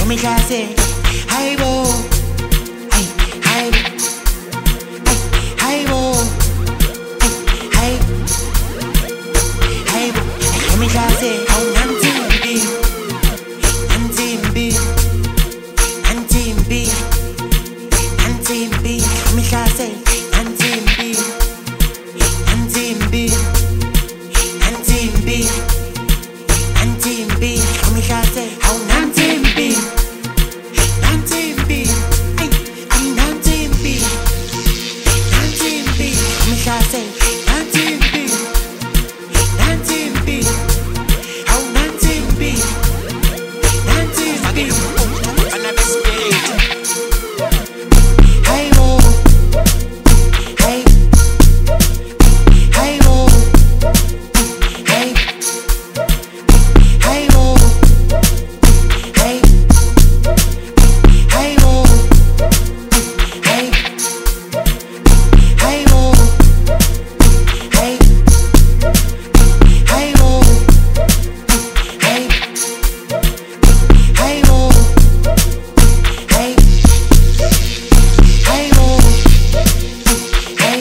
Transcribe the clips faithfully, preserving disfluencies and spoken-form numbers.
kamikaze. Hey bo, hey hey, hey hey bo, hey hey, hey bo, kamikaze. How nantimbi, nantimbi, nantimbi, nantimbi, kamikaze. Nantimbi, nantimbi, nantimbi, nantimbi, kamikaze. How nantimbi. Nantimbi, ay, ay nantimbi, nantimbi, kamikaze. Nantimbi, nantimbi, how nantimbi, nantimbi. Hey bo, hey, hey bo, hey, hey bo, hey. Hey bo, hey, hey bo, hey, hey bo, hey, hey bo, hey, hey bo, hey.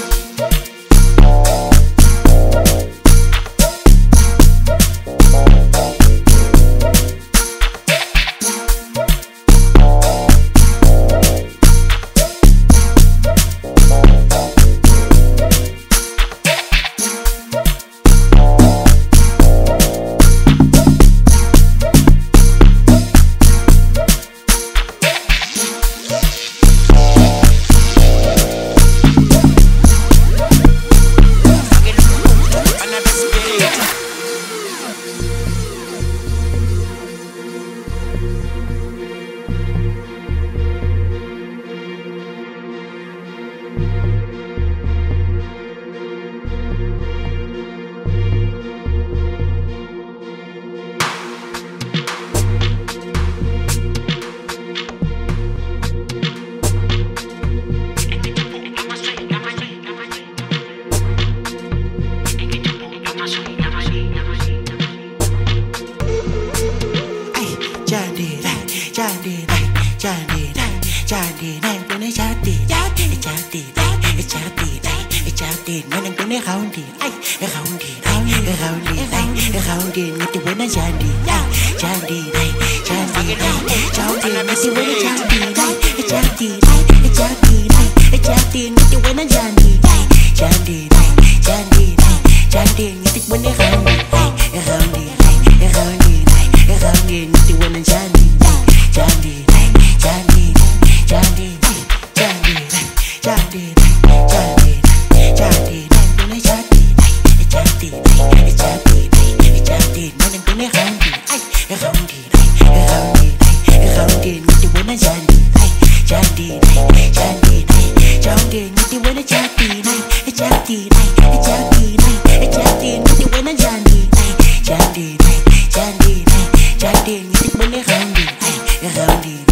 Jadi, jadi, jadi, jadi, jadi, jadi, jadi, jadi, jadi, jadi, mana kena kaundi, ay, kaundi, kaundi, kaundi, kaundi, nanti mana jadi, jadi, jadi, jadi, nanti mana jadi, jadi, jadi, jadi, nanti mana jadi, jadi, jadi, jadi, nanti mana kaundi, kaundi, kaundi. Kaundi, nanti wana jadi, jadi, jadi, jadi, jadi, jadi, jadi, jadi, mana jadi, jadi, jadi, jadi, mana kena kaundi, ay, kaundi, kaundi, kaundi, nanti wana jadi, jadi, jadi, jadi, nanti wana jadi, jadi, jadi, jadi, nanti wana jadi, jadi, jadi. Jadi, nanti mana kaundi, ay, kaundi.